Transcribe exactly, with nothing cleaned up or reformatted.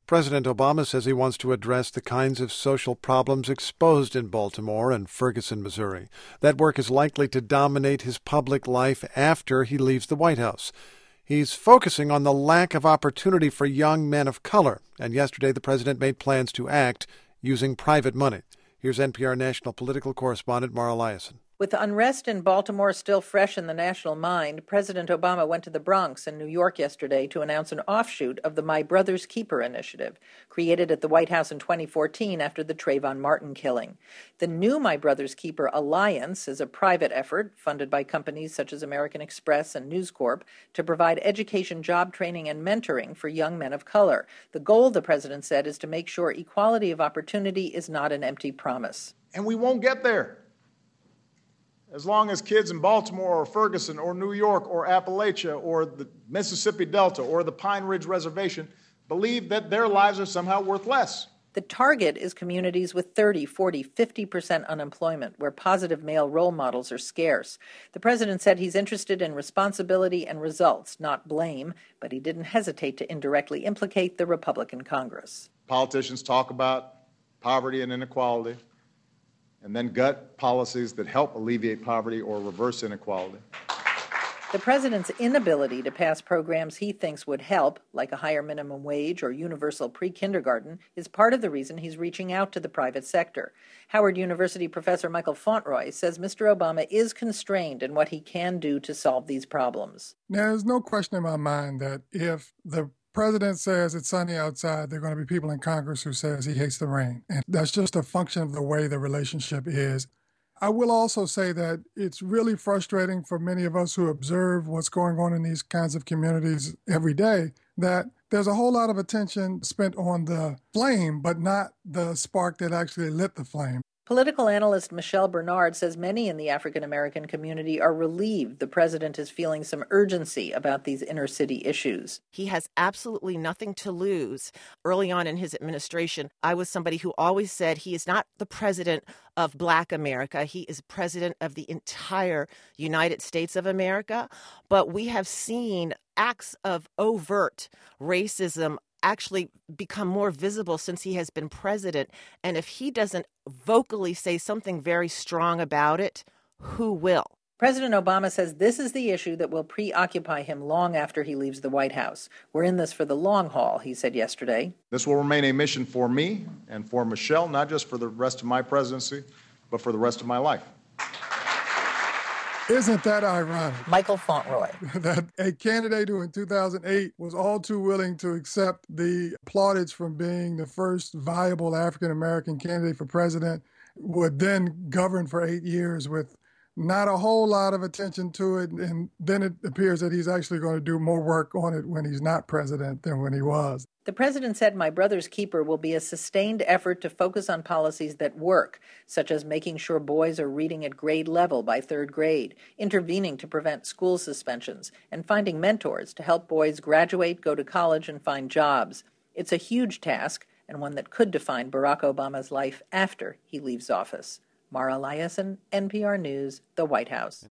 President Obama says he wants to address the kinds of social problems exposed in Baltimore and Ferguson, Missouri. That work is likely to dominate his public life after he leaves the White House. He's focusing on the lack of opportunity for young men of color, and yesterday the president made plans to act using private money. Here's N P R national political correspondent Mara Liasson. With unrest in Baltimore still fresh in the national mind, President Obama went to the Bronx in New York yesterday to announce an offshoot of the My Brother's Keeper initiative, created at the White House in twenty fourteen after the Trayvon Martin killing. The new My Brother's Keeper Alliance is a private effort funded by companies such as American Express and News Corp to provide education, job training, and mentoring for young men of color. The goal, the president said, is to make sure equality of opportunity is not an empty promise. And we won't get there as long as kids in Baltimore or Ferguson or New York or Appalachia or the Mississippi Delta or the Pine Ridge Reservation believe that their lives are somehow worth less. The target is communities with thirty, forty, fifty percent unemployment, where positive male role models are scarce. The president said he's interested in responsibility and results, not blame, but he didn't hesitate to indirectly implicate the Republican Congress. Politicians talk about poverty and inequality, and then gut policies that help alleviate poverty or reverse inequality. The president's inability to pass programs he thinks would help, like a higher minimum wage or universal pre-kindergarten, is part of the reason he's reaching out to the private sector. Howard University professor Michael Fauntroy says Mister Obama is constrained in what he can do to solve these problems. There's no question in my mind that if the president says it's sunny outside, there are going to be people in Congress who says he hates the rain. And that's just a function of the way the relationship is. I will also say that it's really frustrating for many of us who observe what's going on in these kinds of communities every day, that there's a whole lot of attention spent on the flame, but not the spark that actually lit the flame. Political analyst Michelle Bernard says many in the African-American community are relieved the president is feeling some urgency about these inner-city issues. He has absolutely nothing to lose. Early on in his administration, I was somebody who always said he is not the president of Black America. He is president of the entire United States of America. But we have seen acts of overt racism actually become more visible since he has been president. And if he doesn't vocally say something very strong about it, who will? President Obama says this is the issue that will preoccupy him long after he leaves the White House. We're in this for the long haul, he said yesterday. This will remain a mission for me and for Michelle, not just for the rest of my presidency, but for the rest of my life. Isn't that ironic? Michael Fauntroy. That a candidate who in two thousand eight was all too willing to accept the plaudits from being the first viable African-American candidate for president would then govern for eight years with not a whole lot of attention to it. And then it appears that he's actually going to do more work on it when he's not president than when he was. The president said My Brother's Keeper will be a sustained effort to focus on policies that work, such as making sure boys are reading at grade level by third grade, intervening to prevent school suspensions, and finding mentors to help boys graduate, go to college, and find jobs. It's a huge task, and one that could define Barack Obama's life after he leaves office. Mara Liasson, N P R News, the White House.